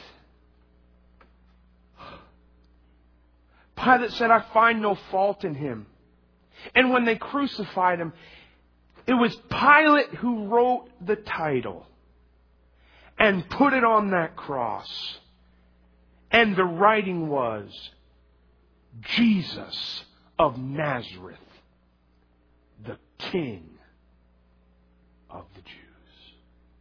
Pilate said, I find no fault in him. And when they crucified him, it was Pilate who wrote the title and put it on that cross. And the writing was, Jesus of Nazareth, the King of the Jews.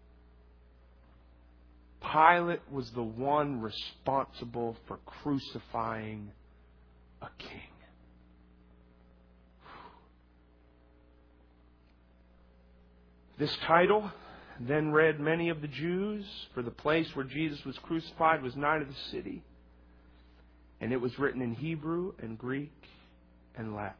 Pilate was the one responsible for crucifying a king. This title then read many of the Jews, for the place where Jesus was crucified was nigh to the city. And it was written in Hebrew and Greek and Latin.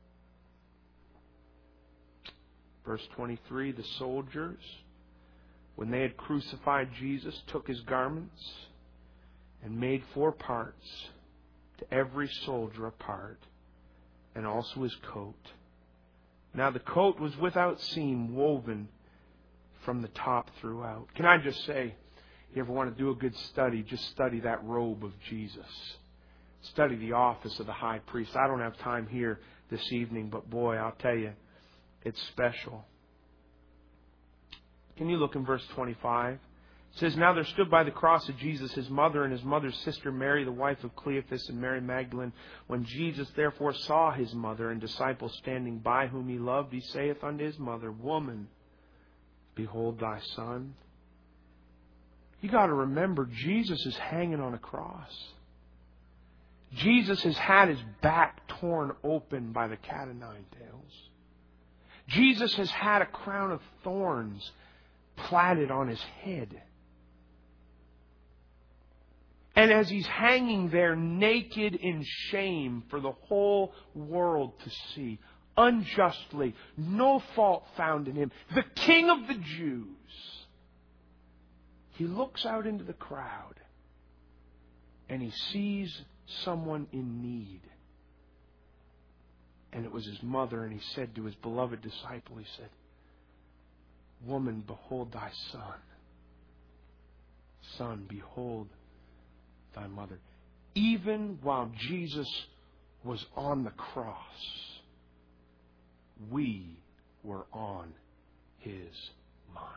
Verse twenty-three, the soldiers when they had crucified Jesus, took his garments and made four parts, to every soldier a part, and also his coat. Now the coat was without seam, woven from the top throughout. Can I just say, if you ever want to do a good study, just study that robe of Jesus. Study the office of the high priest. I don't have time here this evening, but boy, I'll tell you, it's special. Can you look in verse twenty-five? It says, Now there stood by the cross of Jesus his mother and his mother's sister Mary, the wife of Cleophas, and Mary Magdalene. When Jesus therefore saw his mother and disciples standing by whom he loved, he saith unto his mother, Woman, behold thy son. You got to remember, Jesus is hanging on a cross. Jesus has had his back torn open by the cat o' nine tails. Jesus has had a crown of thorns platted on his head. And as he's hanging there naked in shame for the whole world to see, unjustly, no fault found in him, the King of the Jews, he looks out into the crowd and he sees someone in need. And it was his mother, and he said to his beloved disciple, he said, Woman, behold thy son. Son, behold thy mother. Even while Jesus was on the cross, we were on his mind.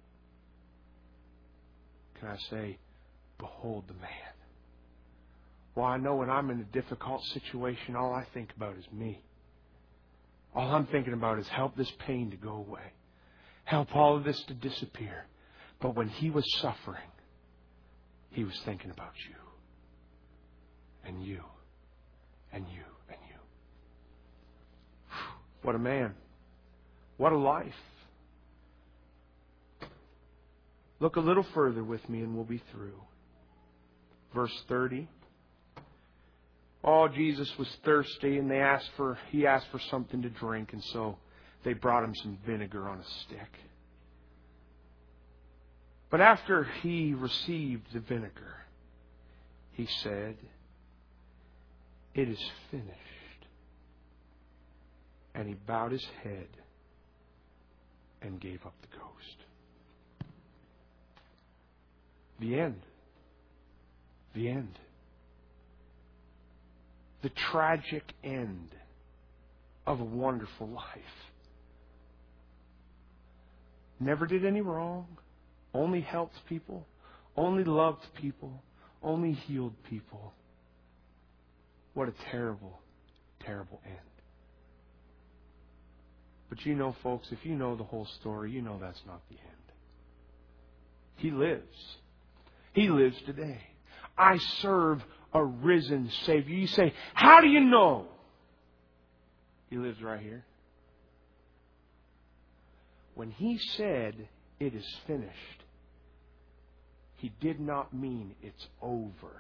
Can I say, behold the man? Well, I know when I'm in a difficult situation, all I think about is me. All I'm thinking about is help this pain to go away. Help all of this to disappear. But when he was suffering, he was thinking about you. And you. And you. And you. What a man. What a life. Look a little further with me and we'll be through. Verse thirty. Oh, Jesus was thirsty, and they asked for he asked for something to drink, and so they brought him some vinegar on a stick. But after he received the vinegar, he said, It is finished. And he bowed his head and gave up the ghost. The end. The end. The tragic end of a wonderful life. Never did any wrong. Only helped people. Only loved people. Only healed people. What a terrible, terrible end. But you know, folks, if you know the whole story, you know that's not the end. He lives. He lives today. I serve a risen Savior. You say, how do you know? He lives right here. When he said, it is finished, he did not mean it's over.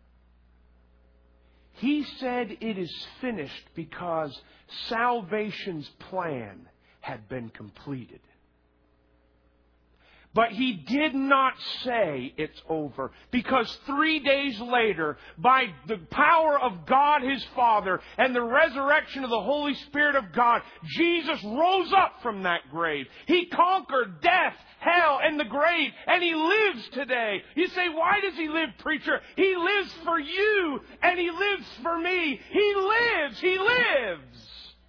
He said it is finished because salvation's plan had been completed. But he did not say it's over, because three days later, by the power of God his Father and the resurrection of the Holy Spirit of God, Jesus rose up from that grave. He conquered death, hell, and the grave, and he lives today. You say, why does he live, preacher? He lives for you, and he lives for me. He lives. He lives.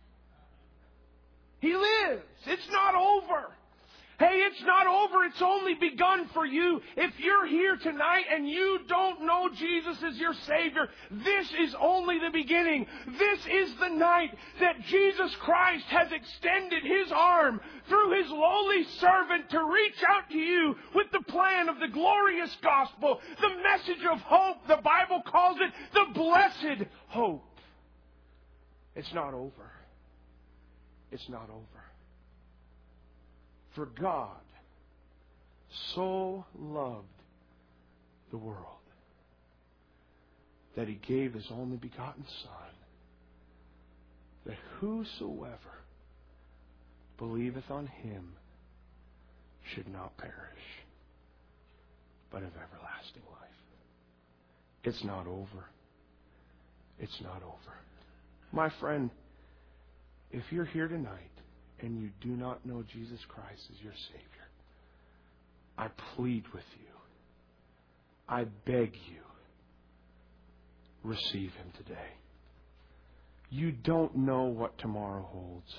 He lives. It's not over. Hey, it's not over. It's only begun for you. If you're here tonight and you don't know Jesus as your Savior, this is only the beginning. This is the night that Jesus Christ has extended his arm through his lowly servant to reach out to you with the plan of the glorious gospel, the message of hope. The Bible calls it the blessed hope. It's not over. It's not over. For God so loved the world that he gave his only begotten Son, that whosoever believeth on him should not perish, but have everlasting life. It's not over. It's not over. My friend, if you're here tonight and you do not know Jesus Christ as your Savior, I plead with you. I beg you, receive Him today. You don't know what tomorrow holds.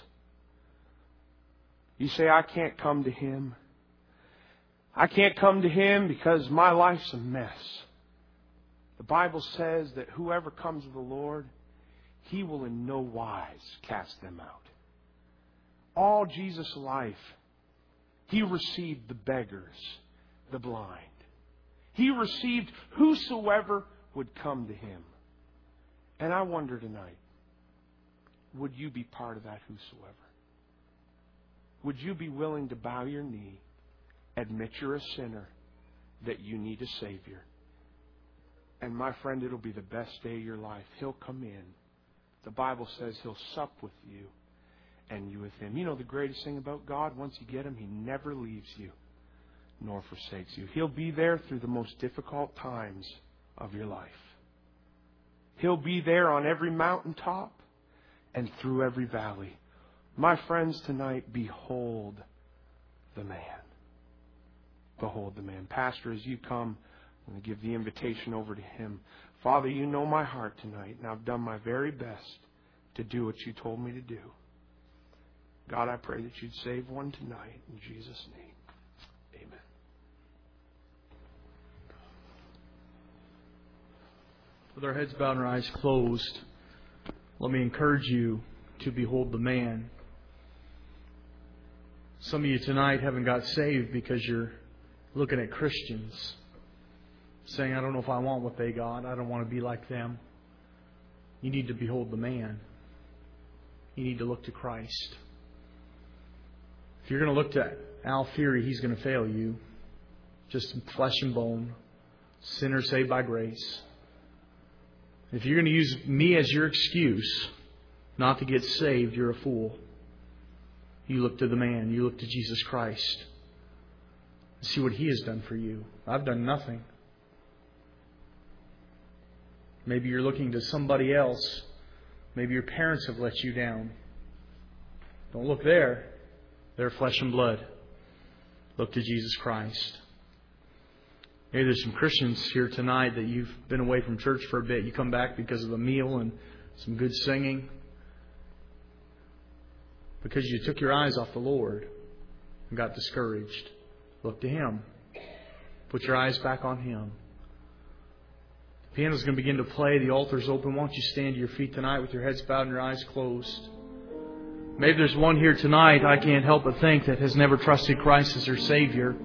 You say, I can't come to Him. I can't come to Him because my life's a mess. The Bible says that whoever comes to the Lord, He will in no wise cast them out. All Jesus' life, He received the beggars, the blind. He received whosoever would come to Him. And I wonder tonight, would you be part of that whosoever? Would you be willing to bow your knee, admit you're a sinner, that you need a Savior? And my friend, it'll be the best day of your life. He'll come in. The Bible says He'll sup with you and you with Him. You know the greatest thing about God? Once you get Him, He never leaves you nor forsakes you. He'll be there through the most difficult times of your life. He'll be there on every mountaintop and through every valley. My friends, tonight, behold the man. Behold the man. Pastor, as you come, I'm going to give the invitation over to him. Father, you know my heart tonight, and I've done my very best to do what you told me to do. God, I pray that you'd save one tonight. In Jesus' name, amen. With our heads bowed and our eyes closed, let me encourage you to behold the man. Some of you tonight haven't got saved because you're looking at Christians, saying, I don't know if I want what they got. I don't want to be like them. You need to behold the man. You need to look to Christ. If you're going to look to Al Fury, he's going to fail you. Just flesh and bone. Sinner saved by grace. If you're going to use me as your excuse not to get saved, you're a fool. You look to the man. You look to Jesus Christ. See what He has done for you. I've done nothing. Maybe you're looking to somebody else. Maybe your parents have let you down. Don't look there. They're flesh and blood. Look to Jesus Christ. Maybe there's some Christians here tonight that you've been away from church for a bit. You come back because of a meal and some good singing. Because you took your eyes off the Lord and got discouraged. Look to Him. Put your eyes back on Him. The piano's going to begin to play. The altar's open. Why don't you stand to your feet tonight with your heads bowed and your eyes closed? Maybe there's one here tonight, I can't help but think, that has never trusted Christ as their Savior.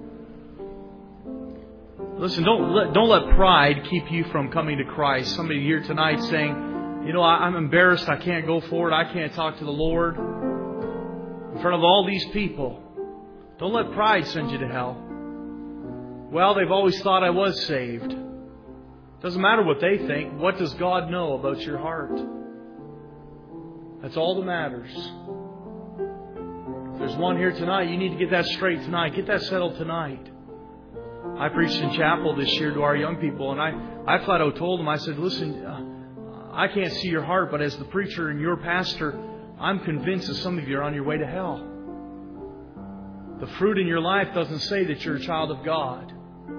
Listen, don't let, don't let pride keep you from coming to Christ. Somebody here tonight saying, you know, I, I'm embarrassed. I can't go forward. I can't talk to the Lord in front of all these people. Don't let pride send you to hell. Well, they've always thought I was saved. Doesn't matter what they think. What does God know about your heart? That's all that matters. If there's one here tonight, you need to get that straight tonight. Get that settled tonight. I preached in chapel this year to our young people, and I, I flat out told them, I said, listen, uh, I can't see your heart, but as the preacher and your pastor, I'm convinced that some of you are on your way to hell. The fruit in your life doesn't say that you're a child of God.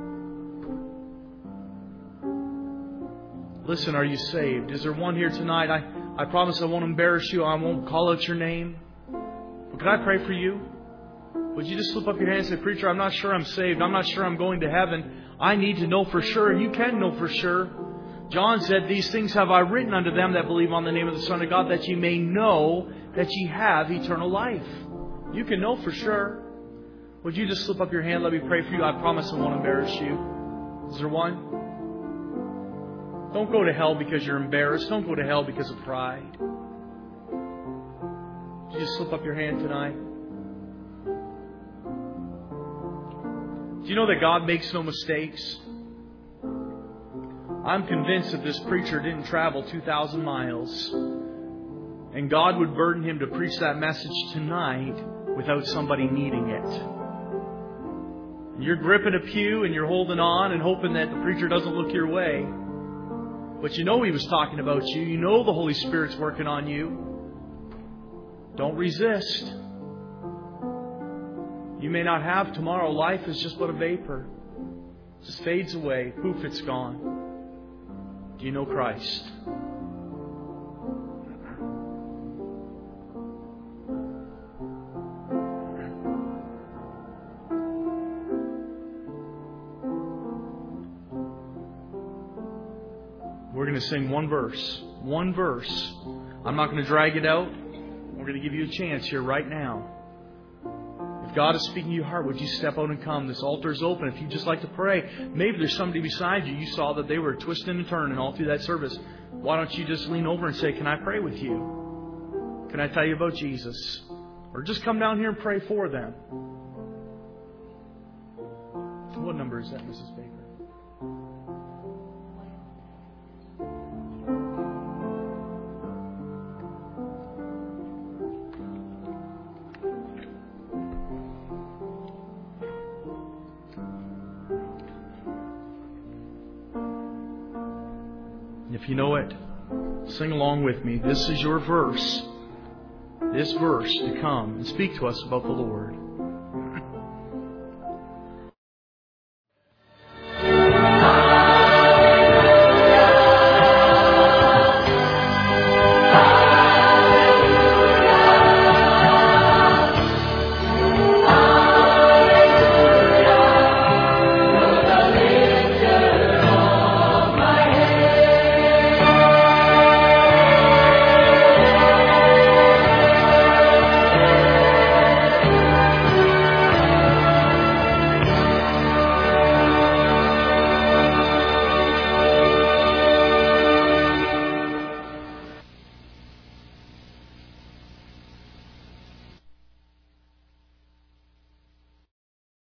Listen, are you saved? Is there one here tonight? I, I promise I won't embarrass you. I won't call out your name. But could I pray for you? Would you just slip up your hand and say, Preacher, I'm not sure I'm saved. I'm not sure I'm going to heaven. I need to know for sure. And you can know for sure. John said, these things have I written unto them that believe on the name of the Son of God, that ye may know that ye have eternal life. You can know for sure. Would you just slip up your hand? Let me pray for you. I promise I won't embarrass you. Is there one? Don't go to hell because you're embarrassed. Don't go to hell because of pride. Would you just slip up your hand tonight? Do you know that God makes no mistakes? I'm convinced that this preacher didn't travel two thousand miles, and God would burden him to preach that message tonight without somebody needing it. You're gripping a pew and you're holding on and hoping that the preacher doesn't look your way. But you know he was talking about you. You know the Holy Spirit's working on you. Don't resist. You may not have tomorrow. Life is just but a vapor. It just fades away. Poof, it's gone. Do you know Christ? We're going to sing one verse. One verse. I'm not going to drag it out. We're going to give you a chance here right now. If God is speaking to your heart, would you step out and come? This altar is open. If you'd just like to pray, maybe there's somebody beside you. You saw that they were twisting and turning all through that service. Why don't you just lean over and say, can I pray with you? Can I tell you about Jesus? Or just come down here and pray for them. What number is that, Missus Baker? If you know it, sing along with me. This is your verse. This verse to come and speak to us about the Lord.